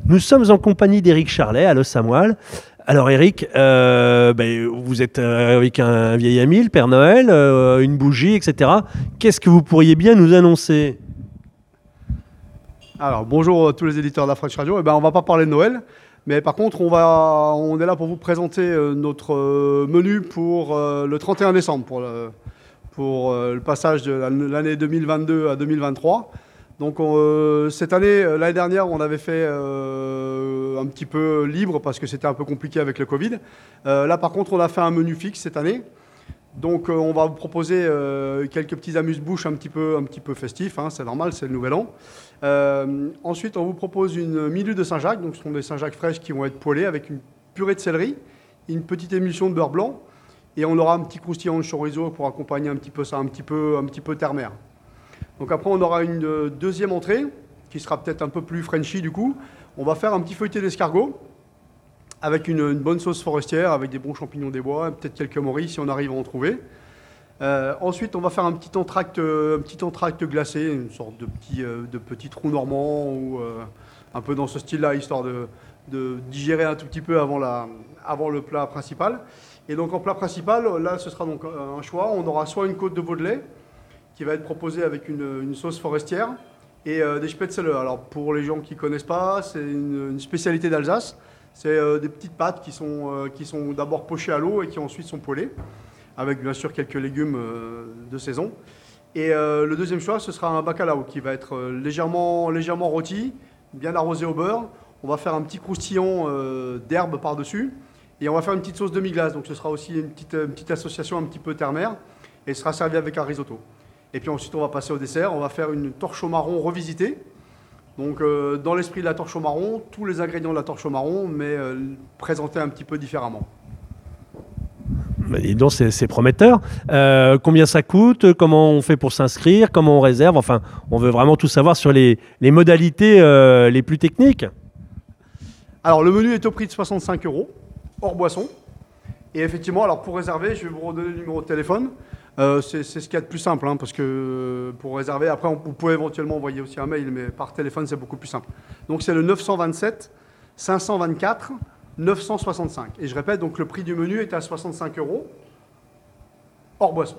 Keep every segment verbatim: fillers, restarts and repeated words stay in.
Nous sommes en compagnie d'Éric Charlet à Los à Moelle. Alors Éric, euh, ben, vous êtes avec un vieil ami, le Père Noël, euh, une bougie, et cetera. Qu'est-ce que vous pourriez bien nous annoncer ? Alors bonjour à tous les éditeurs d'Afresh Radio. Eh ben, on ne va pas parler de Noël, mais par contre on, va, on est là pour vous présenter euh, notre euh, menu pour euh, le trente et un décembre, pour le, pour, euh, le passage de l'année deux mille vingt-deux à deux mille vingt-trois. Donc on, euh, cette année, euh, l'année dernière, on avait fait euh, un petit peu libre parce que c'était un peu compliqué avec le Covid. Euh, là par contre, on a fait un menu fixe cette année. Donc euh, on va vous proposer euh, quelques petits amuse-bouches un petit peu, un petit peu festifs, hein, c'est normal, c'est le nouvel an. Euh, ensuite, on vous propose une milue de Saint-Jacques, donc ce sont des Saint-Jacques fraîches qui vont être poêlées avec une purée de céleri, une petite émulsion de beurre blanc, et on aura un petit croustillant de chorizo pour accompagner un petit peu ça, un petit peu, un petit peu terre-mer. Donc après, on aura une deuxième entrée, qui sera peut-être un peu plus Frenchy du coup. On va faire un petit feuilleté d'escargot, avec une, une bonne sauce forestière, avec des bons champignons des bois, peut-être quelques morilles si on arrive à en trouver. Euh, ensuite, on va faire un petit entracte, un petit entracte glacé, une sorte de petit, euh, de petit trou normand, ou euh, un peu dans ce style-là, histoire de, de digérer un tout petit peu avant, la, avant le plat principal. Et donc en plat principal, là, ce sera donc un choix. On aura soit une côte de veau de lait, qui va être proposée avec une, une sauce forestière, et euh, des spätzle. Alors pour les gens qui ne connaissent pas, c'est une, une spécialité d'Alsace. C'est euh, des petites pâtes qui sont, euh, qui sont d'abord pochées à l'eau et qui ensuite sont poêlées, avec bien sûr quelques légumes euh, de saison. Et euh, le deuxième choix, ce sera un bacalao qui va être euh, légèrement, légèrement rôti, bien arrosé au beurre. On va faire un petit croustillant euh, d'herbe par-dessus, et on va faire une petite sauce demi-glace. Donc ce sera aussi une petite, une petite association un petit peu terre-mer, et ce sera servi avec un risotto. Et puis ensuite, on va passer au dessert. On va faire une torche au marron revisitée. Donc, euh, dans l'esprit de la torche au marron, tous les ingrédients de la torche au marron, mais euh, présentés un petit peu différemment. Bah, dis donc, c'est, c'est prometteur. Euh, combien ça coûte ? Comment on fait pour s'inscrire ? Comment on réserve ? Enfin, on veut vraiment tout savoir sur les, les modalités euh, les plus techniques. Alors, le menu est au prix de soixante-cinq euros, hors boisson. Et effectivement, alors pour réserver, je vais vous redonner le numéro de téléphone. Euh, c'est, c'est ce qu'il y a de plus simple, hein, parce que pour réserver, après, on, vous pouvez éventuellement envoyer aussi un mail, mais par téléphone, c'est beaucoup plus simple. Donc, c'est le neuf cent vingt-sept cinq cent vingt-quatre neuf cent soixante-cinq. Et je répète, donc le prix du menu est à soixante-cinq euros, hors boisson.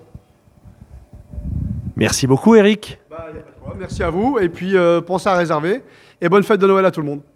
Merci beaucoup, Éric. Bah, y a pas de quoi. Merci à vous, et puis euh, pensez à réserver. Et bonne fête de Noël à tout le monde.